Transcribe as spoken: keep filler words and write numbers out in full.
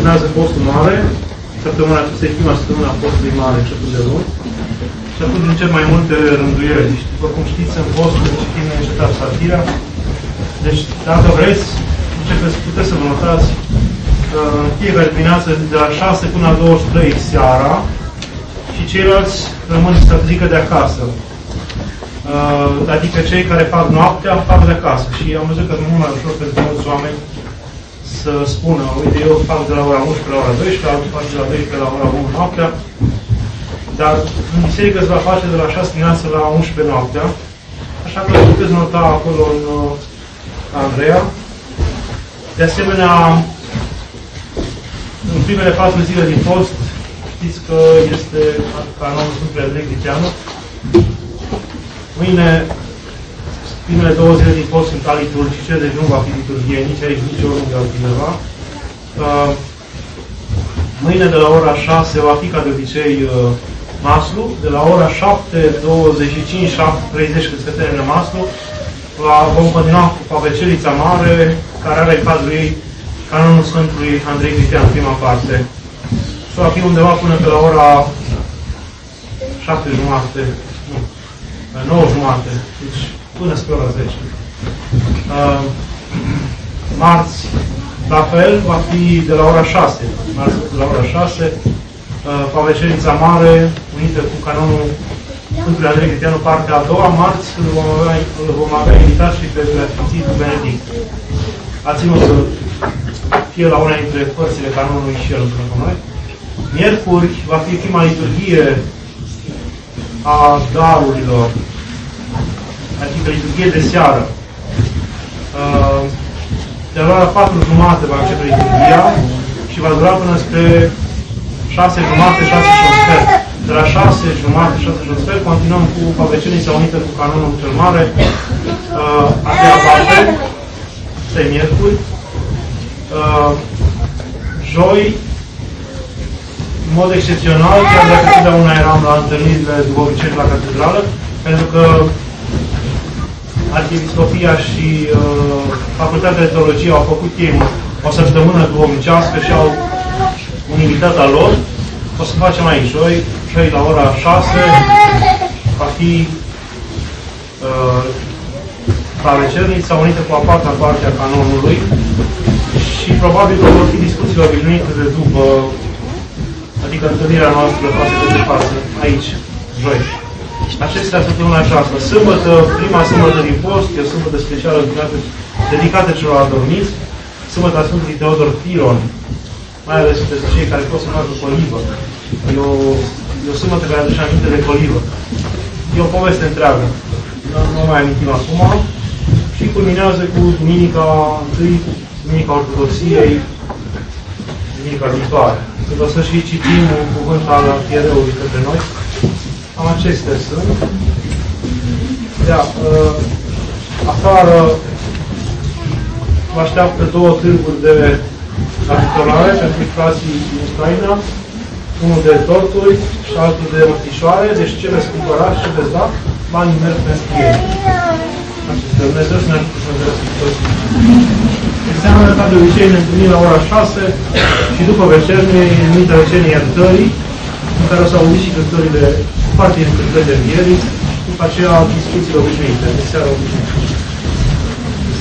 urmează postul mare. Săptămâna aceasta e prima săptămână a postului mare, început de luni. Și atunci încep mai multe rânduieli. După cum știți, în postul citim neîncetat Psaltirea. Deci, dacă vreți, începeți, puteți să vă notați în fiecare dimineață de la șase până la douăzeci și trei seara și ceilalți rămân zică de acasă. Adică cei care fac noaptea, fac de acasă. Și am văzut că e mult mai ușor pentru mulți oameni să spună, uite, eu fac de la ora unsprezece la ora douăsprezece, altul face de la douăsprezece la ora unu noaptea, dar în biserică se va face de la șase dimineața la unsprezece noaptea, așa că puteți nota acolo în Andreea. De asemenea, în primele patru zile din post, știți că este canonul Sfântului Andrei Griteanu. Mâine, primele două zile din post sunt aliturgice, deci nu va fi liturghie nici aici, nici oriunde altundeva. Uh, mâine, de la ora șase, va fi ca de obicei uh, maslu. De la ora șapte douăzeci și cinci, șapte treizeci, când se termină maslu, va, vom continua cu Pavecerița Mare, care are în cadrul ei canonul Sfântului Andrei Griteanu, prima parte. Și va fi undeva până pe la ora șapte jumate, nu, nouă jumate, deci până spre ora zece. Uh, marți, la fel, va fi de la ora șase. Marți, de la ora șase, uh, Pavecerița Mare, unită cu canonul Sfântului Andrei Griteanu, partea a doua. Marți, îl vom avea, îl vom avea invitat și pe Preasfințitul Benedict. A ținut să fie la una dintre părțile canonului și el împreună cu noi. Miercuri va fi prima liturghie a darurilor, adică liturghie de seară. De la ora patru jumate va începe liturghia și va dura până spre șase jumate, șase și un sfert. De la șase jumate, șase și un sfert, continuăm cu Pavecerița unită cu canonul cel mare, a treia parte, este miercuri. Joi, în mod excepțional, chiar dacă totdeauna eram la întâlnirile duhovnicești la catedrală, pentru că Arhiepiscopia și uh, Facultatea de Teologie au făcut ei o săptămână duhovnicească și au un invitat al lor. O să facem aici, joi, joi la ora șase, va fi uh, Pavecerița unită cu a patra parte a canonului și probabil că vor fi discuțiile obișnuite de după, adică întâlnirea noastră față de față, aici, joi. Acestea săptămâna aceasta. Sâmbătă, prima sâmbătă din post, e o sâmbătă specială dedicată celor adormiți, sâmbăta Sfântului Teodor Firon, mai ales pentru cei care pot să facă colivă. E o, e o sâmbătă care aduce aminte de colivă. E o poveste întreagă. Nu, nu mai amintim acum. Și culminează cu Duminica întâi, Duminica Ortodoxiei, Duminica viitoare. Când o să și citim un cuvânt al Arhiereului către noi. Am acestea sunt. Da, uh, afară vă așteaptă două târguri de ajutorare pentru frații din Ucraina, unul de torturi și altul de mătișoare, deci ce veți cumpăra și ce veți da, banii merg pentru ei. Acestea, Dumnezeu să ne ajute să ne toți. Înseamnă ca de obicei ne întâlnim la ora șase și după vecernie, numită vecernie iertării, în care o să auzit și cântările, parte din cântările de învierii, după aceea discuțiile obișnuite, de seara obișnuite.